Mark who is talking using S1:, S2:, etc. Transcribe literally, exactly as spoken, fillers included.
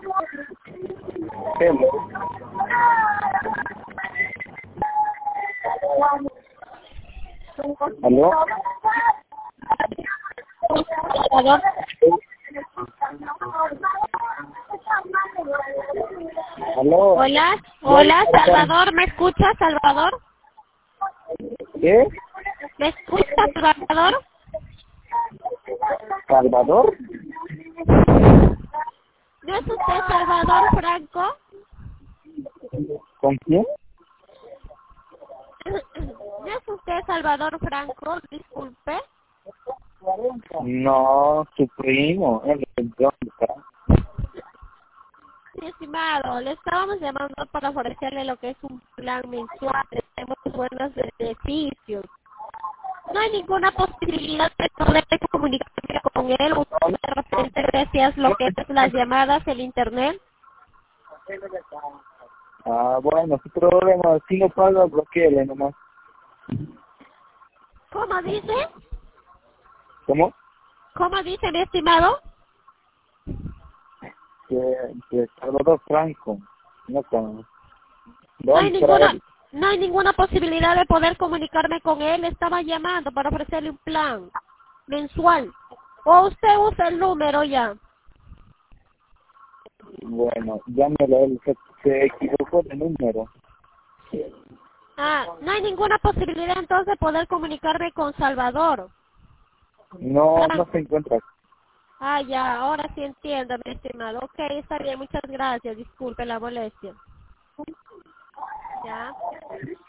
S1: Hello. ¿Aló?
S2: Salvador.
S1: ¿Aló?
S2: Hola, hola, Salvador, ¿me escuchas, Salvador?
S1: ¿Qué?
S2: ¿Me escuchas, Salvador?
S1: ¿Salvador?
S2: ¿No es usted Salvador Franco?
S1: ¿Con quién?
S2: ¿No es usted Salvador Franco? Disculpe.
S1: No, su primo. ¿El dónde está?
S2: Sí, estimado, le estábamos llamando para ofrecerle lo que es un plan mensual. Tenemos buenos beneficios. No hay ninguna posibilidad de poder comunicarme con él. Usted de repente gracias lo que es las llamadas, el internet.
S1: Ah, bueno, sin problema. Si no paga, bloqueele nomás.
S2: ¿Cómo dice?
S1: ¿Cómo?
S2: ¿Cómo dice, mi estimado?
S1: Que, que Salvador Franco. No con...
S2: No hay
S1: ¿Dónde será
S2: ninguna,
S1: él?
S2: no hay ninguna posibilidad de poder comunicarme con él. Estaba llamando para ofrecerle un plan mensual. O usted usa el número ya.
S1: Bueno, llámelo a él. Se, se equivocó de número.
S2: Ah, no hay ninguna posibilidad entonces de poder comunicarme con Salvador.
S1: No, no
S2: Franco.
S1: se encuentra.
S2: Ah, ya, ahora sí entiendo, mi estimado. Ok, está bien, muchas gracias. Disculpe la molestia. Ya.